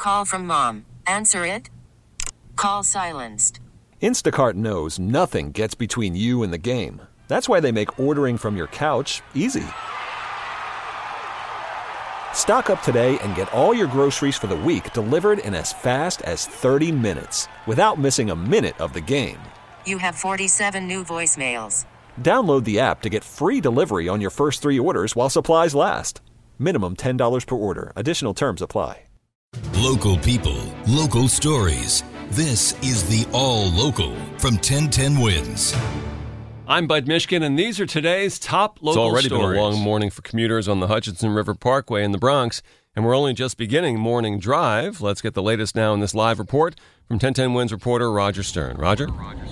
Call from mom. Answer it. Call silenced. Instacart knows nothing gets between you and the game. That's why they make ordering from your couch easy. Stock up today and get all your groceries for the week delivered in as fast as 30 minutes without missing a minute of the game. You have 47 new voicemails. Download the app to get free delivery on your first 3 orders while supplies last. Minimum $10 per order. Additional terms apply. Local people, local stories. This is the All Local from 1010 Wins. I'm Bud Mishkin, and these are today's top local stories. It's already been a long morning for commuters on the Hutchinson River Parkway in the Bronx, and we're only just beginning morning drive. Let's get the latest now in this live report from 1010 Wins reporter Roger Stern. Roger?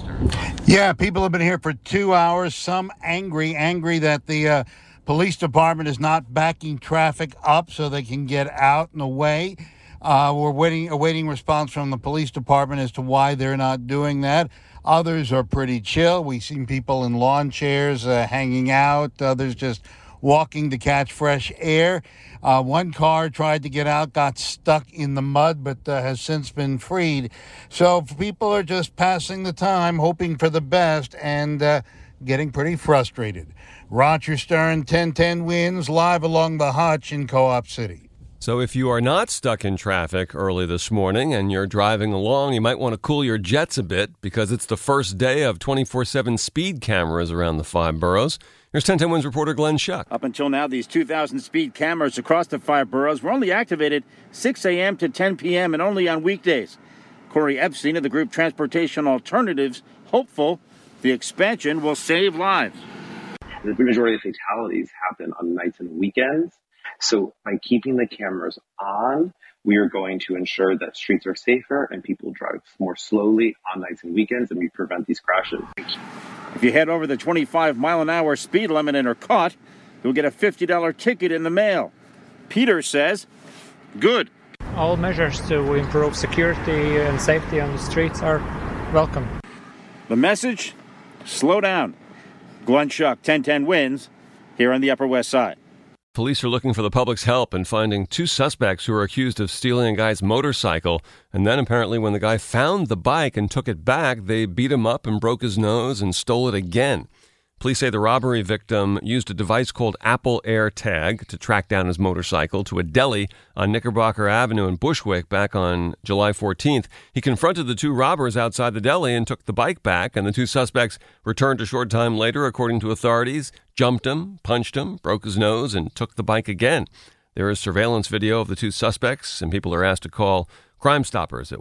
Yeah, people have been here for 2 hours. Some angry that the police department is not backing traffic up so they can get out and away. We're awaiting response from the police department as to why they're not doing that. Others are pretty chill. We've seen people in lawn chairs hanging out. Others just walking to catch fresh air. One car tried to get out, got stuck in the mud, but has since been freed. So people are just passing the time, hoping for the best, and getting pretty frustrated. Roger Stern, 1010 Wins, live along the Hutch in Co-op City. So if you are not stuck in traffic early this morning and you're driving along, you might want to cool your jets a bit because it's the first day of 24/7 speed cameras around the 5 boroughs. Here's 1010 Wins reporter Glenn Schuck. Up until now, these 2,000 speed cameras across the 5 boroughs were only activated 6 a.m. to 10 p.m. and only on weekdays. Corey Epstein of the group Transportation Alternatives, hopeful the expansion will save lives. The majority of fatalities happen on nights and weekends. So by keeping the cameras on, we are going to ensure that streets are safer and people drive more slowly on nights and weekends, and we prevent these crashes. If you head over the 25-mile-an-hour speed limit and are caught, you'll get a $50 ticket in the mail. Peter says, good. All measures to improve security and safety on the streets are welcome. The message? Slow down. Glenn Schuck, 1010 Wins, here on the Upper West Side. Police are looking for the public's help in finding 2 suspects who are accused of stealing a guy's motorcycle. And then apparently when the guy found the bike and took it back, they beat him up and broke his nose and stole it again. Police say the robbery victim used a device called Apple AirTag to track down his motorcycle to a deli on Knickerbocker Avenue in Bushwick back on July 14th. He confronted the 2 robbers outside the deli and took the bike back, and the 2 suspects returned a short time later, according to authorities, jumped him, punched him, broke his nose, and took the bike again. There is surveillance video of the 2 suspects, and people are asked to call Crime Stoppers at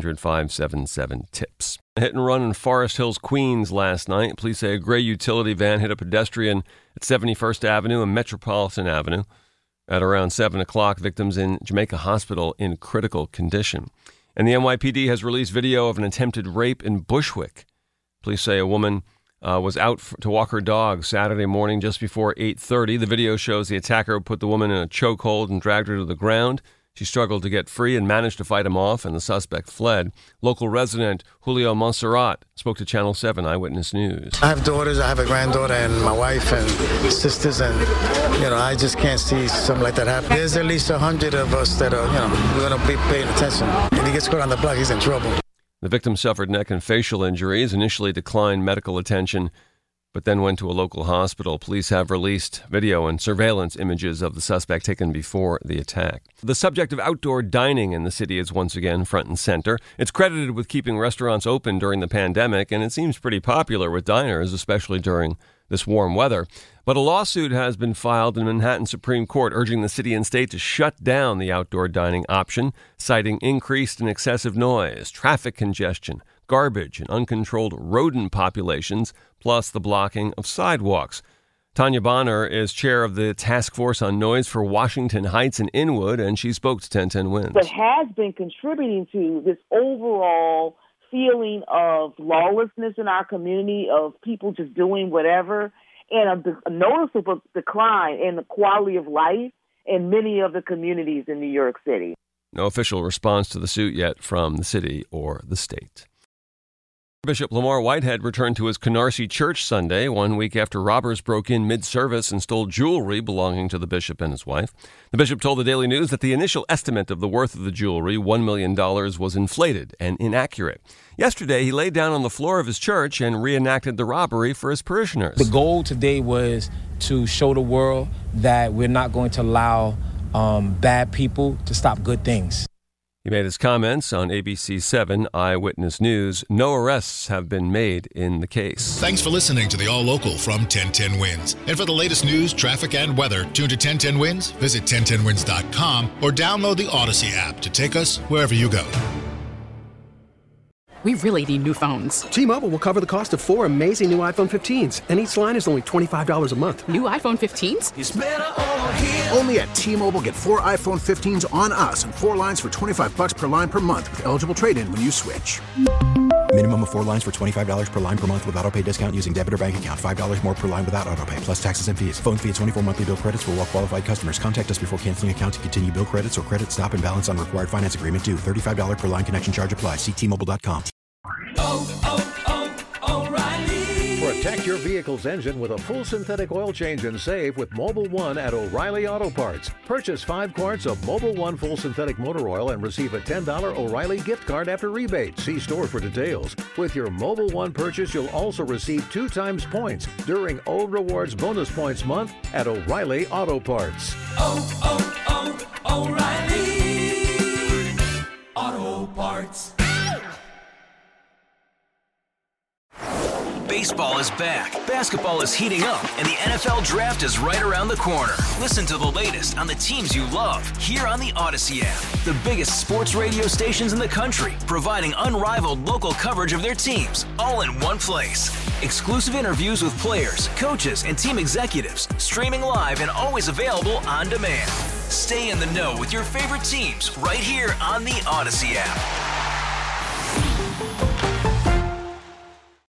1-800-577-TIPS. A hit and run in Forest Hills, Queens last night. Police say a gray utility van hit a pedestrian at 71st Avenue and Metropolitan Avenue. At around 7 o'clock, victims in Jamaica Hospital in critical condition. And the NYPD has released video of an attempted rape in Bushwick. Police say a woman was out to walk her dog Saturday morning just before 8:30. The video shows the attacker put the woman in a chokehold and dragged her to the ground. She struggled to get free and managed to fight him off, and the suspect fled. Local resident Julio Montserrat spoke to Channel 7 Eyewitness News. I have daughters, I have a granddaughter, and my wife and sisters, and, I just can't see something like that happen. There's at least 100 of us that are, we're going to be paying attention. If he gets caught on the block, he's in trouble. The victim suffered neck and facial injuries, initially declined medical attention, but then went to a local hospital. Police have released video and surveillance images of the suspect taken before the attack. The subject of outdoor dining in the city is once again front and center. It's credited with keeping restaurants open during the pandemic, and it seems pretty popular with diners, especially during this warm weather. But a lawsuit has been filed in Manhattan Supreme Court urging the city and state to shut down the outdoor dining option, citing increased and excessive noise, traffic congestion, garbage, and uncontrolled rodent populations, plus the blocking of sidewalks. Tanya Bonner is chair of the Task Force on Noise for Washington Heights and Inwood, and she spoke to 1010 Wins. But has been contributing to this overall feeling of lawlessness in our community, of people just doing whatever, and a noticeable decline in the quality of life in many of the communities in New York City. No official response to the suit yet from the city or the state. Bishop Lamar Whitehead returned to his Canarsie Church Sunday, 1 week after robbers broke in mid-service and stole jewelry belonging to the bishop and his wife. The bishop told the Daily News that the initial estimate of the worth of the jewelry, $1 million, was inflated and inaccurate. Yesterday, he laid down on the floor of his church and reenacted the robbery for his parishioners. The goal today was to show the world that we're not going to allow bad people to stop good things. He made his comments on ABC 7 Eyewitness News. No arrests have been made in the case. Thanks for listening to the All Local from 1010 Wins. And for the latest news, traffic, and weather, tune to 1010 Wins, visit 1010wins.com, or download the Odyssey app to take us wherever you go. We really need new phones. T-Mobile will cover the cost of 4 amazing new iPhone 15s, and each line is only $25 a month. New iPhone 15s? It's better over here. Only at T-Mobile, get 4 iPhone 15s on us and 4 lines for $25 per line per month with eligible trade-in when you switch. Minimum of 4 lines for $25 per line per month with autopay discount using debit or bank account. $5 more per line without autopay, plus taxes and fees. Phone fee at 24 monthly bill credits for well-qualified customers. Contact us before canceling account to continue bill credits or credit stop and balance on required finance agreement due. $35 per line connection charge applies. See T-Mobile.com. O'Reilly. Protect your vehicle's engine with a full synthetic oil change and save with Mobil 1 at O'Reilly Auto Parts. Purchase 5 quarts of Mobil 1 full synthetic motor oil and receive a $10 O'Reilly gift card after rebate. See store for details. With your Mobil 1 purchase, you'll also receive 2 times points during O Rewards Bonus Points Month at O'Reilly Auto Parts. O'Reilly Auto Parts. Baseball is back, basketball is heating up, and the NFL Draft is right around the corner. Listen to the latest on the teams you love here on the Odyssey app. The biggest sports radio stations in the country, providing unrivaled local coverage of their teams, all in one place. Exclusive interviews with players, coaches, and team executives, streaming live and always available on demand. Stay in the know with your favorite teams right here on the Odyssey app.